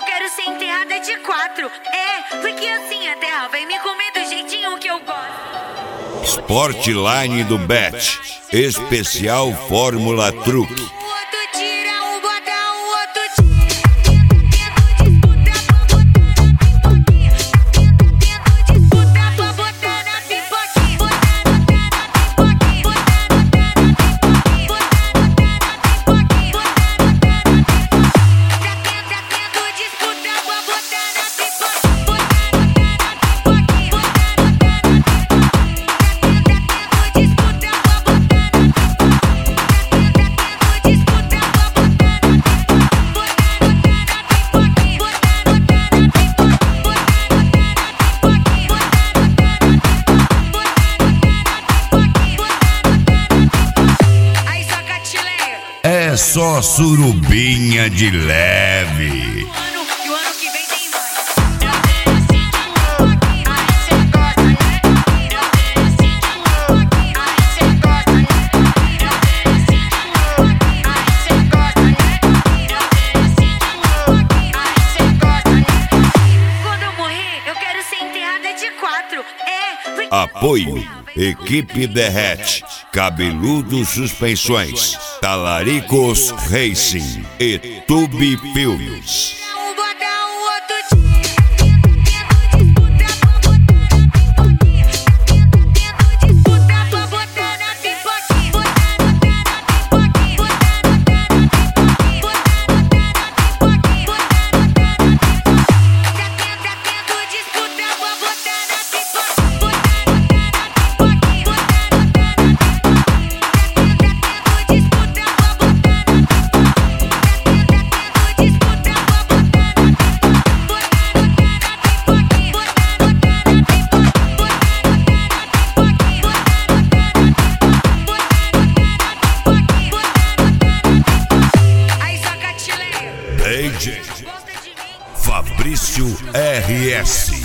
eu quero ser enterrada de 4. Porque assim a terra vai me comer do jeitinho que eu gosto. Sportline do Bet, especial Fórmula Truque. É só surubinha de leve. Quando eu morrer, eu quero ser enterrada de 4. Apoio: Equipe Derrete, Cabeludo Suspensões, Talaricos Racing e Tube Filmes. DJ Fabrício RS.